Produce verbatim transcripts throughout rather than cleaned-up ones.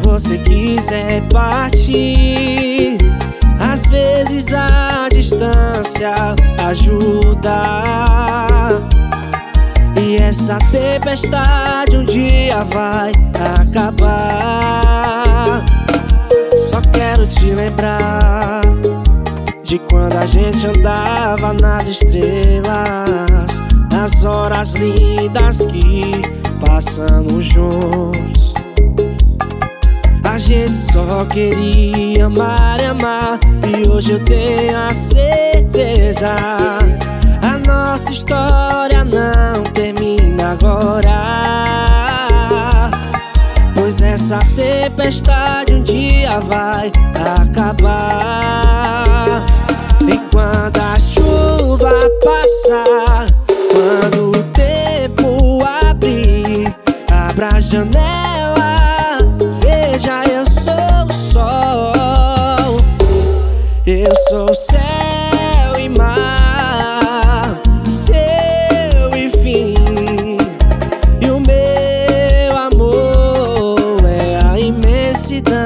você quiser partir, às vezes a distância ajuda. E essa tempestade um dia vai acabar. Só quero te lembrar de quando a gente andava nas estrelas, nas horas lindas que passamos juntos. A gente só queria amar e amar, e hoje eu tenho a certeza, a nossa história não termina agora. Pois essa tempestade um dia vai acabar. E quando a chuva passar, quando o tempo abrir, abra a janela, veja, eu sou o sol, eu sou o céu e mar, seu e fim. E o meu amor é a imensidão.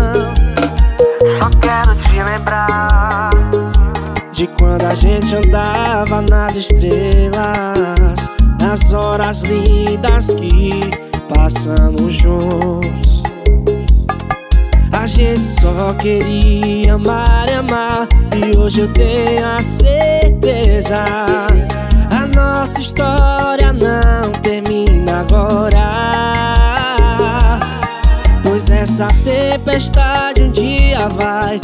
Só quero te lembrar de quando a gente andava nas estrelas, nas horas lindas que passamos juntos. A gente só queria amar e amar, e hoje eu tenho a certeza, a nossa história não termina agora. Pois essa tempestade um dia vai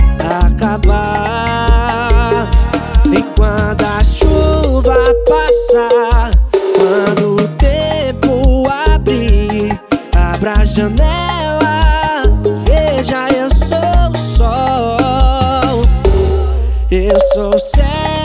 acabar. E quando a chuva passar, quando o tempo abrir, abra a janela, veja, eu sou o sol, eu sou o céu